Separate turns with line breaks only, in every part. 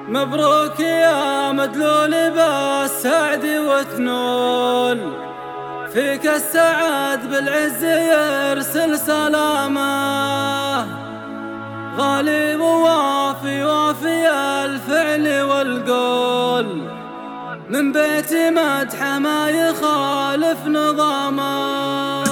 مبروك يا مدلول بالسعد وتنول، فيك السعد بالعز يرسل سلامه. غالب ووافي وافي الفعل والقول، من بيت مدحه ما يخالف نظامه.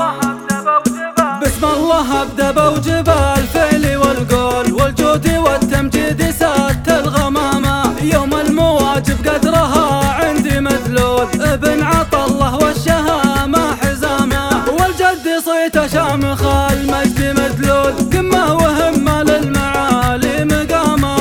بسم الله ابدا بوجب الفعل والقول، والجود والتمجيد سات الغمامه. يوم المواجب قدرها عندي مدلول، ابن عطا الله والشهامه حزامه. والجد صيت شامخ المجد مدلول، قمه وهمه للمعالي مقامه.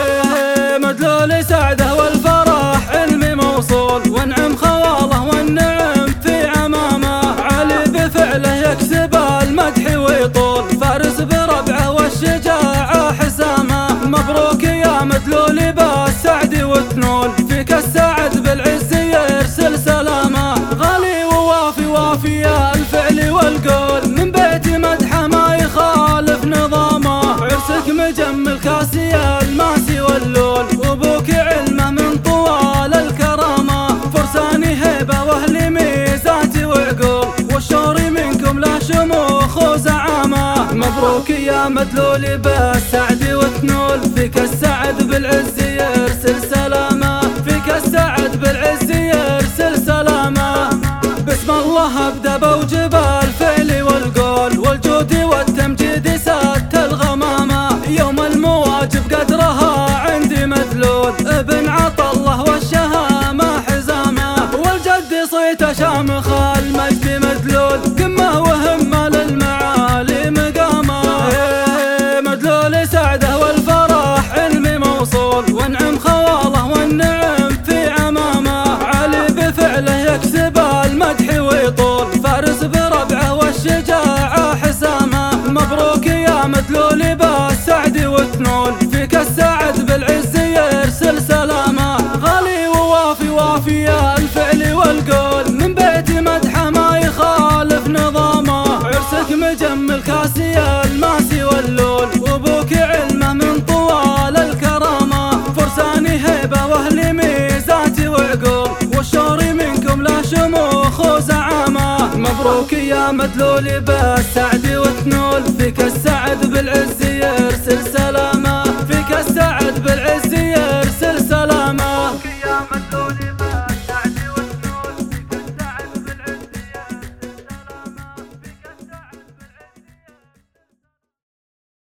مدلول سعده والفرح علمي موصول، وانعم خواله والنعم في عمامه. علي بفعله يكسب المدح ويطول، فارس بربعه والشجاعه حسامه. مبروك يا مدلول بالسعد وتنول، فيك السعد بالعز يرسل سلامه. غالي ووافي وافي الفعل والقول، من بيت مدحه ما يخالف نظامه. عرسك مجمل كاسي الماسي واللول، وابوك علمه من طوال الكرامه. فرساني هيبه واهل ميزات وعقول، والشور منكم لا شموخ وزعامه. مبروك يا مدلول بالسعد وتنول، فيك السعد بالعز يرسل سلامه. فيك السعد بالعز يرسل سلامه. بسم الله ابدا بوجب الفعل والقول، والجود والتمجيد سات الغمامه. يوم المواجب قدرها عندي مدلول، ابن عطا الله والشهامه حزامه. والجد صيت شامخ المجد مدلول، قمه وهمه للمعالي مقامه. مدلول سعده والفرح علمي موصول، وانعم خواله والنعم في عمامه. علي بفعله يكسب المدح ويطول، فارس بربعه والشجاعه حسامه. مبروك يا مدلول بالسعد وتنول، فيك السعد بالعز يرسل سلامه. غالي ووافي وافي الفعل والقول، من بيت مدحه ما يخالف نظامه. عرسك مجمل كاسي الماسي واللول، وابوك علمه من طوال الكرامه. فرساني هيبه واهل ميزات وعقول، والشور منكم لا شموخ وزعامه. مبروك يا مدلول بالسعد